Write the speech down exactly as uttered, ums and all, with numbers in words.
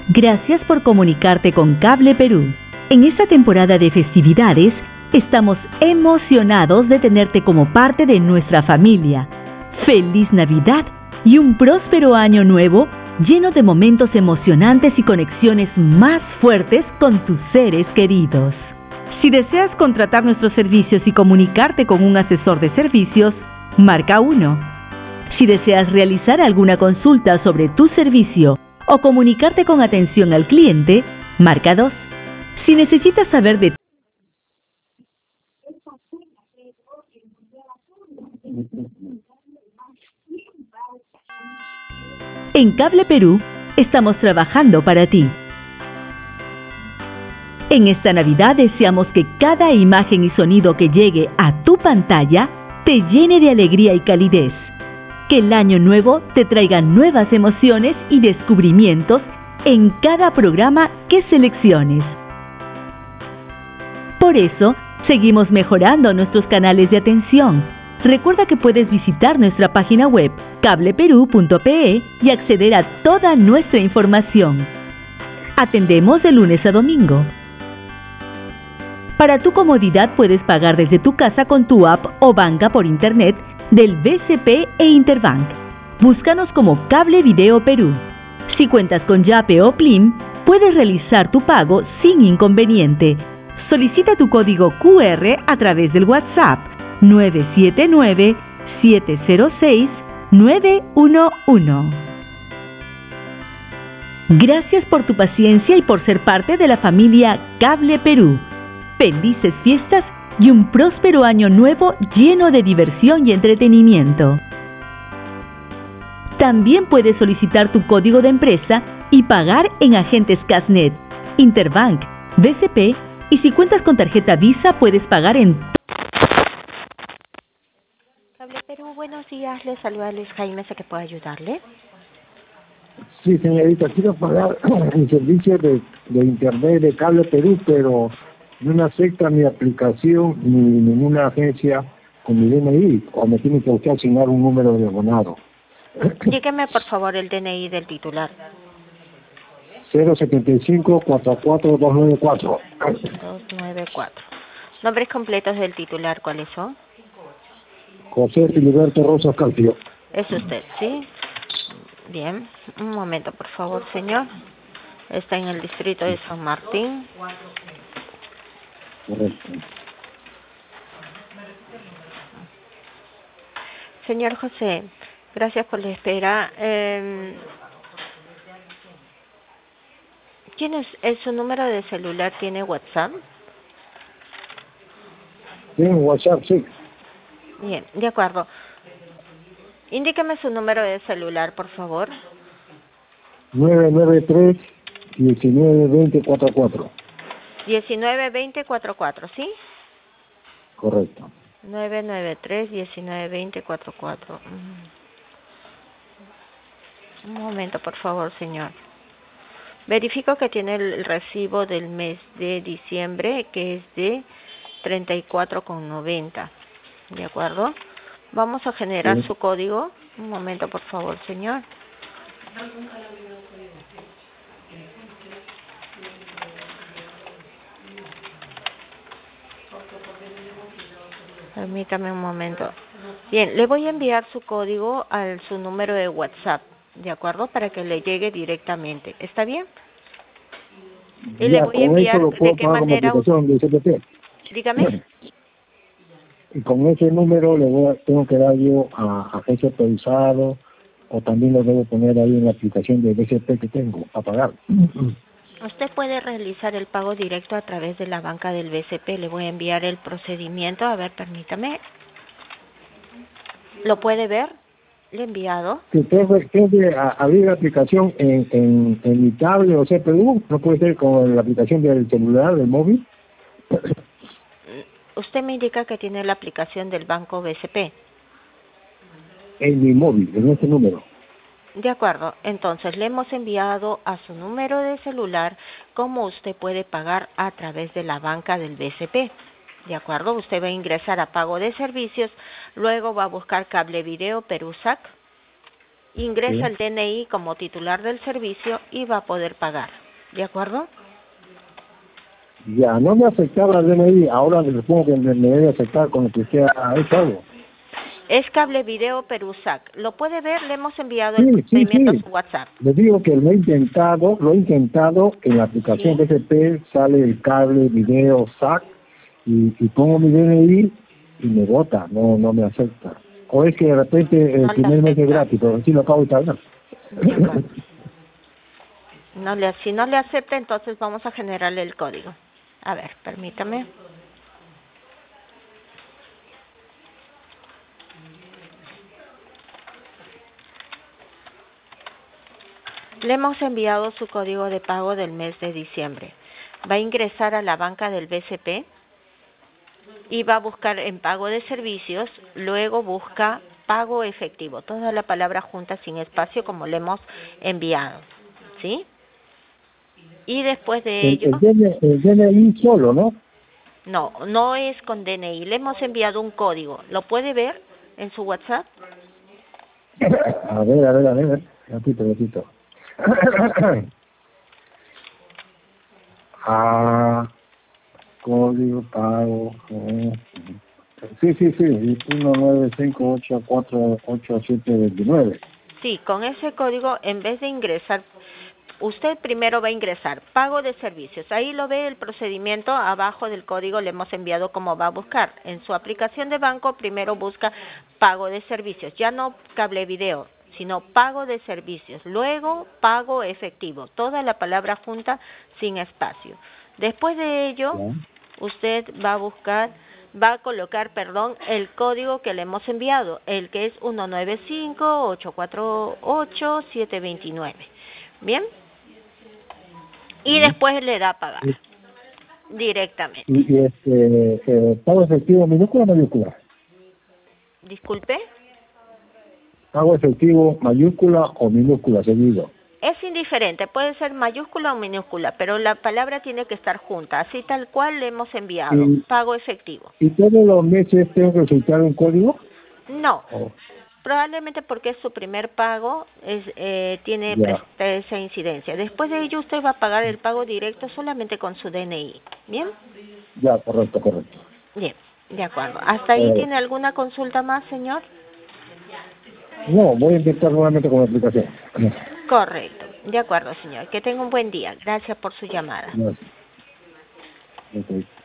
Gracias por comunicarte con Cable Perú. En esta temporada de festividades, estamos emocionados de tenerte como parte de nuestra familia. ¡Feliz Navidad y un próspero año nuevo lleno de momentos emocionantes y conexiones más fuertes con tus seres queridos! Si deseas contratar nuestros servicios y comunicarte con un asesor de servicios, marca uno. Si deseas realizar alguna consulta sobre tu servicio o comunicarte con atención al cliente, marca dos. Si necesitas saber de En Cable Perú, estamos trabajando para ti. En esta Navidad deseamos que cada imagen y sonido que llegue a tu pantalla te llene de alegría y calidez. Que el año nuevo te traiga nuevas emociones y descubrimientos en cada programa que selecciones. Por eso, seguimos mejorando nuestros canales de atención. Recuerda que puedes visitar nuestra página web cable perú punto pe y acceder a toda nuestra información. Atendemos de lunes a domingo. Para tu comodidad puedes pagar desde tu casa con tu app o banca por internet del B C P e Interbank. Búscanos como Cable Video Perú. Si cuentas con Yape o Plim, puedes realizar tu pago sin inconveniente. Solicita tu código Q R a través del WhatsApp nueve siete nueve, siete cero seis, nueve uno uno. Gracias por tu paciencia y por ser parte de la familia Cable Perú. Felices fiestas y un próspero año nuevo lleno de diversión y entretenimiento. También puedes solicitar tu código de empresa y pagar en agentes Casnet, Interbank, B C P y si cuentas con tarjeta Visa puedes pagar en... Cable Perú, buenos días. Les saluda Luis Jaime, ¿sé que puedo ayudarle? Sí, señorita, quiero pagar el servicio de, de internet de Cable Perú, pero no me acepta mi aplicación ni ninguna agencia con mi D N I, o me tiene que usted asignar un número de abonado. Dígame, por favor, el D N I del titular. cero setenta y cinco, cuatro cuatro dos nueve cuatro. dos nueve cuatro. Nombres completos del titular, ¿cuáles son? José Filiberto Rosas Calcio. Es usted, ¿sí? Bien. Un momento, por favor, señor. Está en el distrito de San Martín. Correcto. Señor José, gracias por la espera. Eh, ¿Quién es, es su número de celular? ¿Tiene WhatsApp? Tiene WhatsApp, sí. Bien, de acuerdo. Indíqueme su número de celular, por favor. nueve nueve tres, diecinueve veinte cuarenta y cuatro. diecinueve veinte cuarenta y cuatro, ¿sí? Correcto. nueve nueve tres, diecinueve veinte cuarenta y cuatro. Un momento, por favor, señor. Verifico que tiene el recibo del mes de diciembre, que es de treinta y cuatro con noventa. ¿De acuerdo? Vamos a generar Sí. su código. Un momento, por favor, señor. Permítame un momento. Bien, le voy a enviar su código a su número de WhatsApp, ¿de acuerdo? Para que le llegue directamente. ¿Está bien? Y le Ya, voy a con eso enviar lo de puedo qué pagar como manera... aplicación de C P T. Dígame. Y con ese número le voy a, tengo que dar yo a agencia autorizado, o también lo debo poner ahí en la aplicación de B C P que tengo a pagar. Usted puede realizar el pago directo a través de la banca del B C P. Le voy a enviar el procedimiento. A ver, permítame. ¿Lo puede ver? Le he enviado. Si tengo, tengo que a- abrir la aplicación en, en, en mi tablet o C P U, no puede ser con la aplicación del celular, del móvil. Usted me indica que tiene la aplicación del banco B C P. En mi móvil, en este número. De acuerdo, entonces le hemos enviado a su número de celular cómo usted puede pagar a través de la banca del B C P. De acuerdo, usted va a ingresar a pago de servicios, luego va a buscar Cable Video Perú S A C. ingresa Sí. el D N I como titular del servicio y va a poder pagar. ¿De acuerdo? Ya, no me aceptaba el D N I, ahora le supongo que me, me debe aceptar con lo que usted ha hecho algo. Es Cable Video Perusac. ¿Lo puede ver? Le hemos enviado Sí, el sí, procedimiento sí. a su WhatsApp. Le digo que lo he intentado, lo he intentado en la aplicación Sí. B S P, sale el cable, video, S A C, y, y pongo mi D N I y me bota, no no me acepta. O es que de repente el No le primer mes es acepta. gratis, pero sí lo acabo de cargar. De acuerdo. No le, si no le acepta, entonces vamos a generarle el código. A ver, permítame. Le hemos enviado su código de pago del mes de diciembre. Va a ingresar a la banca del B C P y va a buscar en pago de servicios, luego busca pago efectivo, toda la palabra junta sin espacio como le hemos enviado, ¿sí? Y después de El, ello, el, D N, el D N I solo, ¿no? no, no es con D N I, le hemos enviado un código, ¿lo puede ver en su WhatsApp? A ver, a ver, a ver, ratito, ratito. Ah, código pago. eh, Sí, sí, sí, uno nueve cinco ocho cuatro ocho siete dos nueve. Sí, con ese código, en vez de ingresar, usted primero va a ingresar pago de servicios. Ahí lo ve el procedimiento, abajo del código le hemos enviado cómo va a buscar. En su aplicación de banco, primero busca pago de servicios, ya no cable video, sino pago de servicios. Luego, pago efectivo, toda la palabra junta sin espacio. Después de ello, usted va a buscar, va a colocar, perdón, el código que le hemos enviado, el que es uno nueve cinco ocho cuatro ocho siete dos nueve. ¿Bien? Y después le da a pagar directamente. Y, y este, eh, pago efectivo minúscula o mayúscula. Disculpe. Pago efectivo mayúscula o minúscula seguido. Es indiferente, puede ser mayúscula o minúscula, pero la palabra tiene que estar junta, así tal cual le hemos enviado, Y, pago efectivo. ¿Y todos los meses tengo que soltar un código? No, Oh, probablemente porque es su primer pago, es, eh, tiene ya, esa incidencia. Después de ello usted va a pagar el pago directo solamente con su D N I. ¿Bien? ya, correcto, correcto. Bien, de acuerdo. ¿Hasta ahí Eh, tiene alguna consulta más, señor? no, voy a intentar nuevamente con la aplicación. Correcto. De acuerdo, señor. Que tenga un buen día. Gracias por su llamada. Gracias. Ok.